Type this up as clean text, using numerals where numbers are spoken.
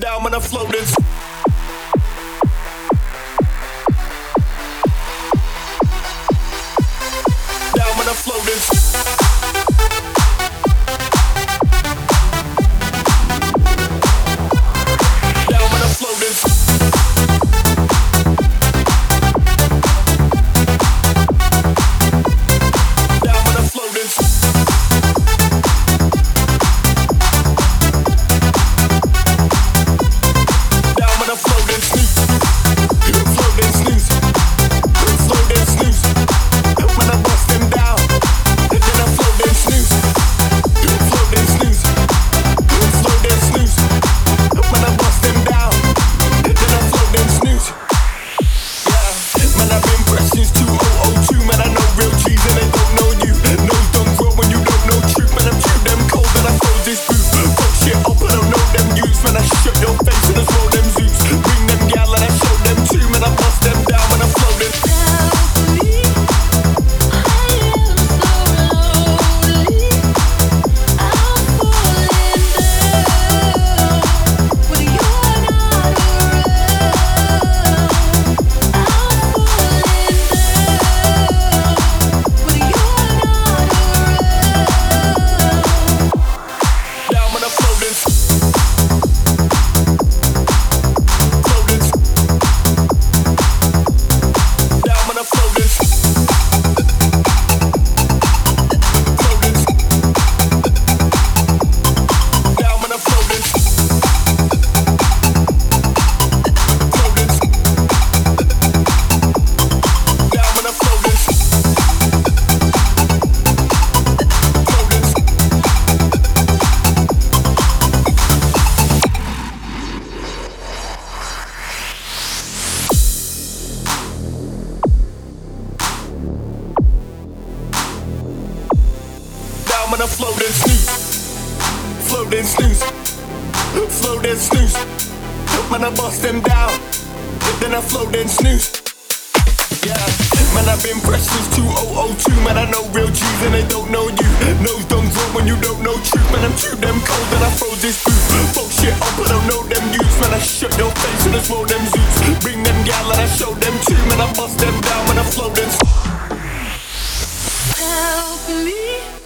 down when I float this. Down when I float this. Down when I float this. When I float and snooze, float and snooze, float and snooze. Man, I bust them down, then I float and snooze. Yeah, man, I've been fresh since 2002. Man, I know real G's and they don't know you. Nose don't draw when you don't know truth. Man, I'm too damn cold and I froze this booth. Fuck shit up, I don't know them youths. Man, I shut your face and I roll them zoots. Bring them gal and I show them too. Man, I bust them down when I float and. Help me.